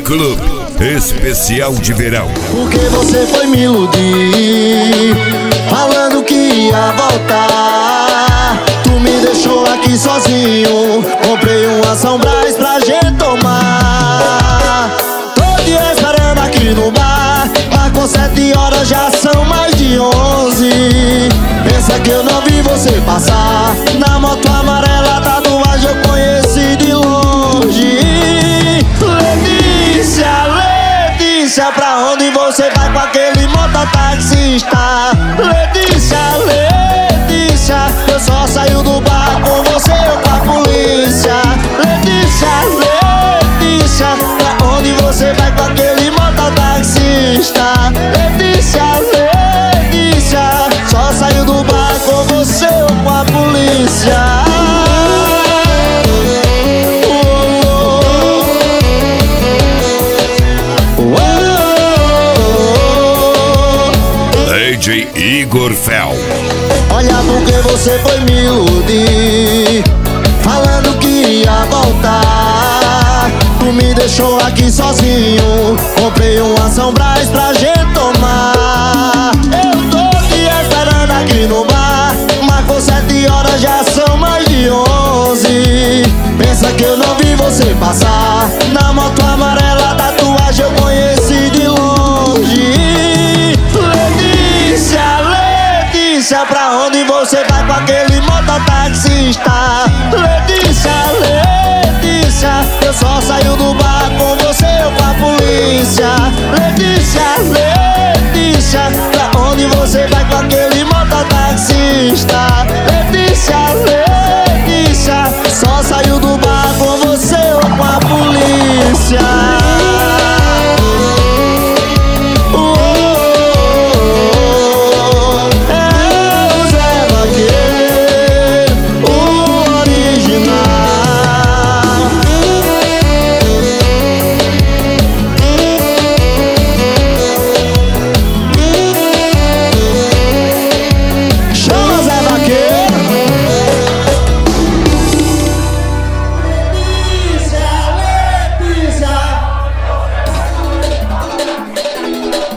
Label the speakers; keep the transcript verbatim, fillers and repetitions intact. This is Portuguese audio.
Speaker 1: Clube especial de verão.
Speaker 2: Porque você foi me iludir, falando que ia voltar. Tu me deixou aqui sozinho, comprei uma São Brás pra gente tomar. Tô te esperando aqui no bar, marcou sete horas, já são mais de onze. Pensa que eu não vi você passar, na moto amarela, tatuagem eu conheci de longe. Letícia, Letícia, pra onde você vai com aquele mototaxista? Letícia, Letícia, eu só saio do bar com você ou com a polícia. Letícia, Letícia, pra onde você vai com aquele mototaxista? Letícia, Letícia, só saio do bar com você ou com a polícia.
Speaker 1: D J Igor Fel.
Speaker 2: Olha porque você foi me iludir, falando que ia voltar. Tu me deixou aqui sozinho, comprei uma São Brás pra gente tomar. Eu tô te esperando aqui no bar, marcou sete horas, já são mais de onze. Pensa que eu não vi você passar, na moto amarela, tatuagem eu conheci de longe. Letícia, Letícia, pra onde você vai com aquele mototaxista? Letícia, Letícia, eu só saio do bar com você ou com a polícia. Letícia, Letícia, pra onde você vai com aquele mototaxista?